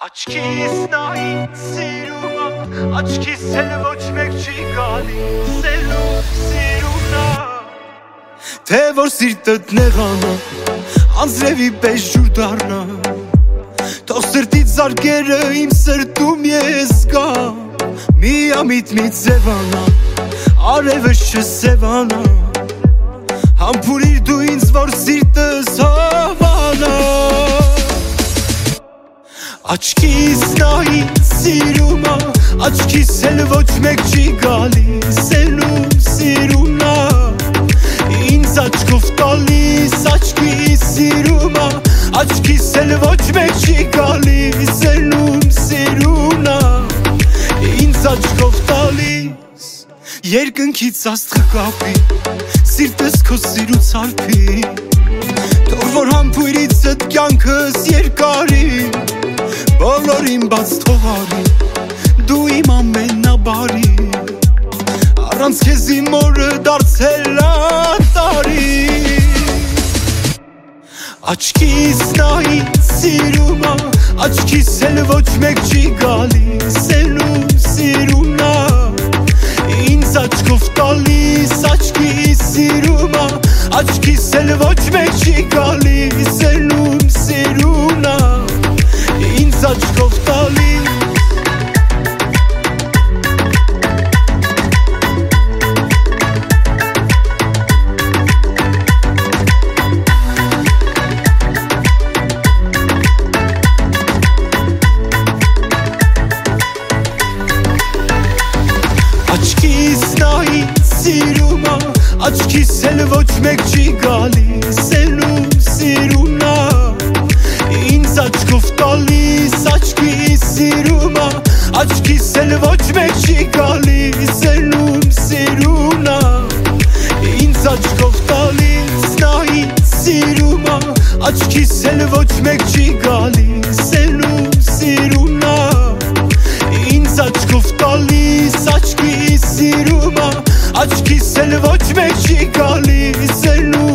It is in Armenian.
Աչքիս նայից սիրումա, աչքիս էլ ոչ մեկ չի գալիսելու սիրունա Թե որ սիրտըտ նեղանա, անձրևի պես ջուր դառնա Թող սրտից զարկերը իմ սրտում ես գա Միամիտ մի ձևանա, արևս չսևանա Համբուրիր դու ինձ, որ սիրտս հավանա Աչքիս նայից սիրումա, աչքիս էլ ոչ մեկ չի գալիսելու սիրունա Ինձ աչքով տալիս աչքիս սիրումա, աչքիս էլ ոչ մեկ չի գալիսելու սիրունա Ինձ աչքով տալիս երկնքից աստղը կապի, սիրտս քո սիրուց հարբի Թող որ համբույրիցդ կյանքս երկարի Բոլորին բաց թողարի, դու իմ ամենաբարի Առանց քեզ իմ օրը դարձել անտարի Աչքիս նայից սիրումա, աչքիս էլ ոչ մեկ չի գալիսելու սիրունա Ինձ աչքով տալիս աչքիս սիրումա, աչքիս էլ ոչ մեկ չի գալիսելու սիրունա Ինձ աչքով տալիս Աչքիս նայից սիրումա, աչքիս էլ ոչ մեկ չի գալիսելու սիրունա Ինձ աչքով տալիս աչքիս սիրումա, աչքիս էլ ոչ մեկ չի գալիսելու սիրունա Ինձ աչքով տալիս նայից սիրումա, աչքիս էլ ոչ մեկ չի գալիսելու սիրունա Ինձ աչքով տալիս աչքիս սիրումա, աչքիս էլ ոչ մեկ չի գալիսելու